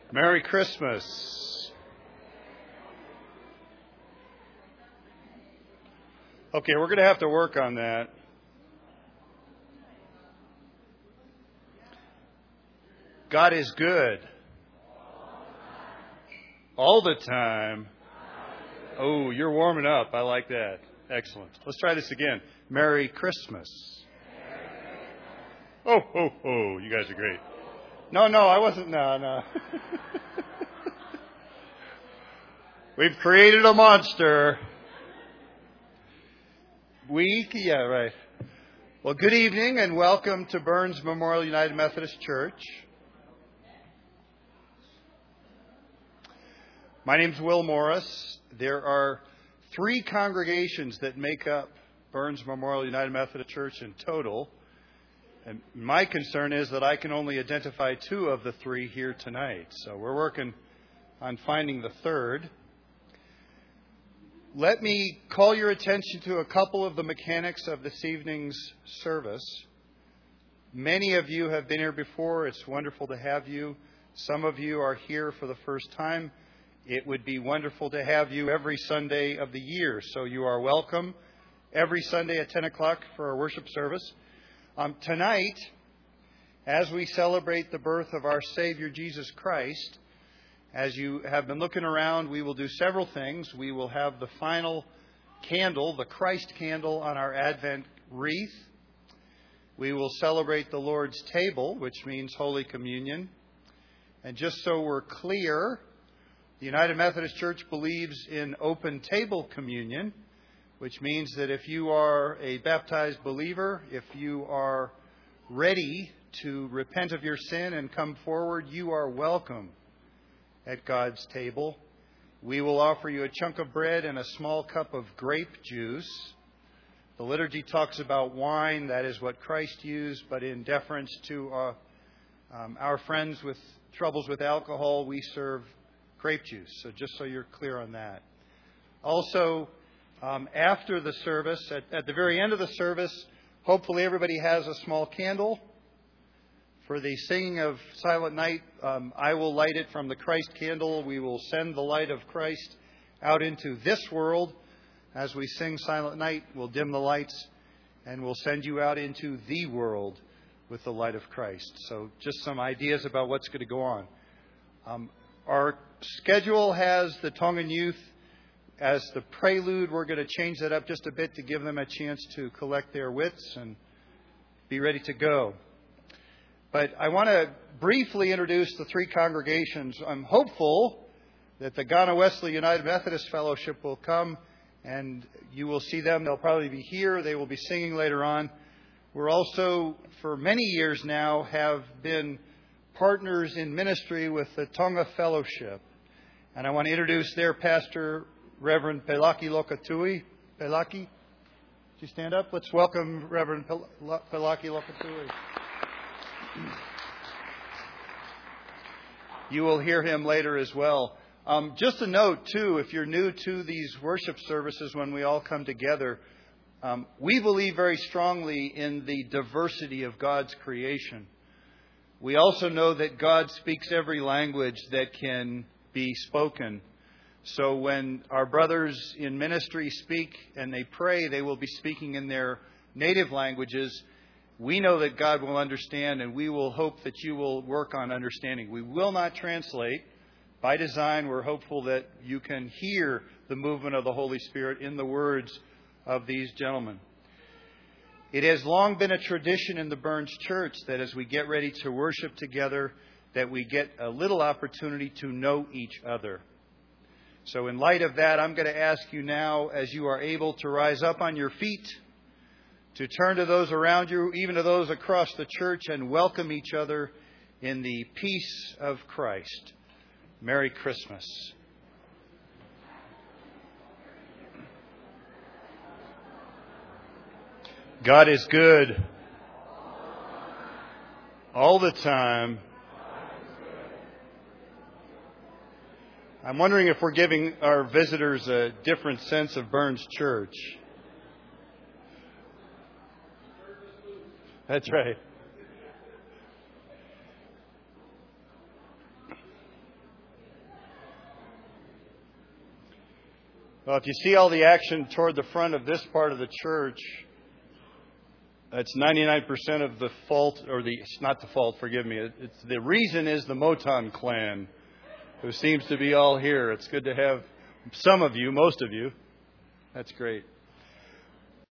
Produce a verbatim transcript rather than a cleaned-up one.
Merry Christmas. Okay, we're going to have to work on that. God is good. All the time. Oh, you're warming up. I like that. Excellent. Let's try this again. Merry Christmas. Oh, oh, oh. You guys are great. No, no, I wasn't. No, no. We've created a monster. Week? Yeah, right. Well, good evening and welcome to Burns Memorial United Methodist Church. My name's Will Morris. There are three congregations that make up Burns Memorial United Methodist Church in total. And my concern is that I can only identify two of the three here tonight. So we're working on finding the third. Let me call your attention to a couple of the mechanics of this evening's service. Many of you have been here before. It's wonderful to have you. Some of you are here for the first time. It would be wonderful to have you every Sunday of the year. So you are welcome every Sunday at ten o'clock for our worship service. Um, tonight, as we celebrate the birth of our Savior Jesus Christ, as you have been looking around, we will do several things. We will have the final candle, the Christ candle, on our Advent wreath. We will celebrate the Lord's table, which means Holy Communion. And just so we're clear, the United Methodist Church believes in open table communion, which means that if you are a baptized believer, if you are ready to repent of your sin and come forward, you are welcome at God's table. We will offer you a chunk of bread and a small cup of grape juice. The liturgy talks about wine. That is what Christ used, but in deference to uh, um, our friends with troubles with alcohol, we serve grape juice. So just so you're clear on that. Also, Um, after the service, at, at the very end of the service, hopefully everybody has a small candle. For the singing of Silent Night, um, I will light it from the Christ candle. We will send the light of Christ out into this world. As we sing Silent Night, we'll dim the lights and we'll send you out into the world with the light of Christ. So just some ideas about what's going to go on. Um, our schedule has the Tongan youth as the prelude. We're going to change that up just a bit to give them a chance to collect their wits and be ready to go. But I want to briefly introduce the three congregations. I'm hopeful that the Ghana Wesley United Methodist Fellowship will come and you will see them. They'll probably be here. They will be singing later on. We're also, for many years now, have been partners in ministry with the Tonga Fellowship. And I want to introduce their pastor, Reverend Pelaki Lokatui. Pelaki, would you stand up? Let's welcome Reverend Pelaki Lokatui. You will hear him later as well. Um, just a note, too, if you're new to these worship services when we all come together, um, we believe very strongly in the diversity of God's creation. We also know that God speaks every language that can be spoken. So when our brothers in ministry speak and they pray, they will be speaking in their native languages. We know that God will understand, and we will hope that you will work on understanding. We will not translate. By design, we're hopeful that you can hear the movement of the Holy Spirit in the words of these gentlemen. It has long been a tradition in the Burns Church that as we get ready to worship together, that we get a little opportunity to know each other. So in light of that, I'm going to ask you now, as you are able, to rise up on your feet, to turn to those around you, even to those across the church, and welcome each other in the peace of Christ. Merry Christmas. God is good all the time. I'm wondering if we're giving our visitors a different sense of Burns Church. That's right. Well, if you see all the action toward the front of this part of the church, that's ninety-nine percent of the fault, or the, it's not the fault, forgive me. It's, the reason is the Moton clan, who seems to be all here. It's good to have some of you, most of you. That's great.